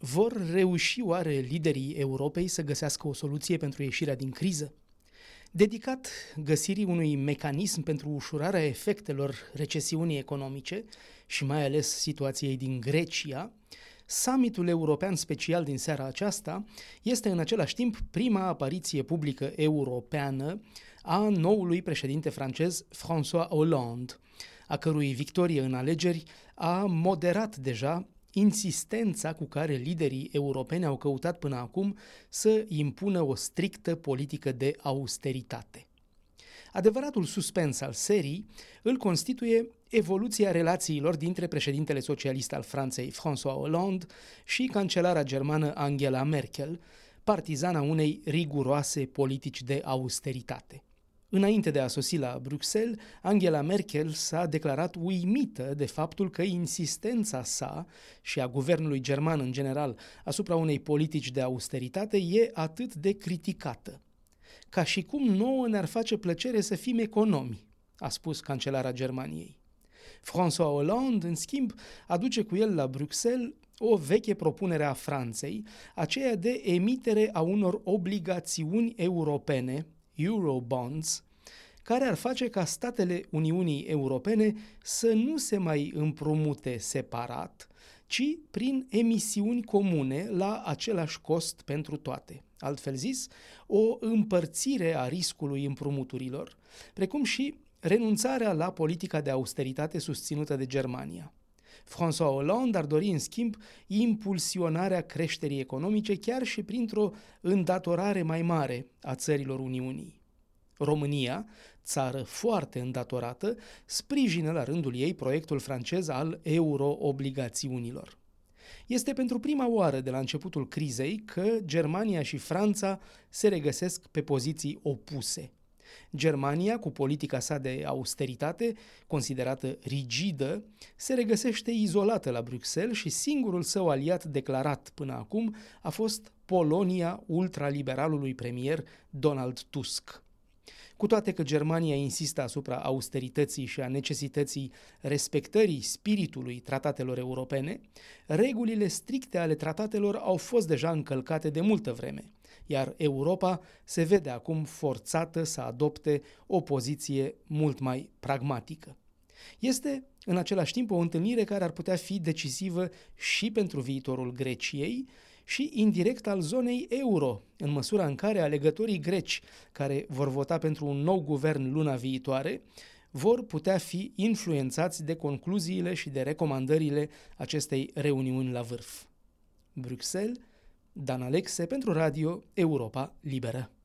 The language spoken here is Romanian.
Vor reuși oare liderii Europei să găsească o soluție pentru ieșirea din criză? Dedicat găsirii unui mecanism pentru ușurarea efectelor recesiunii economice și mai ales situației din Grecia, summitul european special din seara aceasta este în același timp prima apariție publică europeană a noului președinte francez François Hollande, a cărui victorie în alegeri a moderat deja insistența cu care liderii europeni au căutat până acum să impună o strictă politică de austeritate. Adevăratul suspens al serii îl constituie evoluția relațiilor dintre președintele socialist al Franței François Hollande și cancelara germană Angela Merkel, partizana unei riguroase politici de austeritate. Înainte de a sosi la Bruxelles, Angela Merkel s-a declarat uimită de faptul că insistența sa și a guvernului german în general asupra unei politici de austeritate e atât de criticată. Ca și cum nouă ne-ar face plăcere să fim economi, a spus cancelara Germaniei. François Hollande, în schimb, aduce cu el la Bruxelles o veche propunere a Franței, aceea de emitere a unor obligațiuni europene, Eurobonds, care ar face ca statele Uniunii Europene să nu se mai împrumute separat, ci prin emisiuni comune la același cost pentru toate. Altfel zis, o împărțire a riscului împrumuturilor, precum și renunțarea la politica de austeritate susținută de Germania. François Hollande ar dori, în schimb, impulsionarea creșterii economice chiar și printr-o îndatorare mai mare a țărilor Uniunii. România, țară foarte îndatorată, sprijină la rândul ei proiectul francez al euro-obligațiunilor. Este pentru prima oară de la începutul crizei că Germania și Franța se regăsesc pe poziții opuse. Germania, cu politica sa de austeritate, considerată rigidă, se regăsește izolată la Bruxelles și singurul său aliat declarat până acum a fost Polonia ultraliberalului premier Donald Tusk. Cu toate că Germania insistă asupra austerității și a necesității respectării spiritului tratatelor europene, regulile stricte ale tratatelor au fost deja încălcate de multă vreme, iar Europa se vede acum forțată să adopte o poziție mult mai pragmatică. Este, în același timp, o întâlnire care ar putea fi decisivă și pentru viitorul Greciei și indirect al zonei euro, în măsura în care alegătorii greci care vor vota pentru un nou guvern luna viitoare vor putea fi influențați de concluziile și de recomandările acestei reuniuni la vârf. Bruxelles, Dan Alexe pentru Radio Europa Liberă.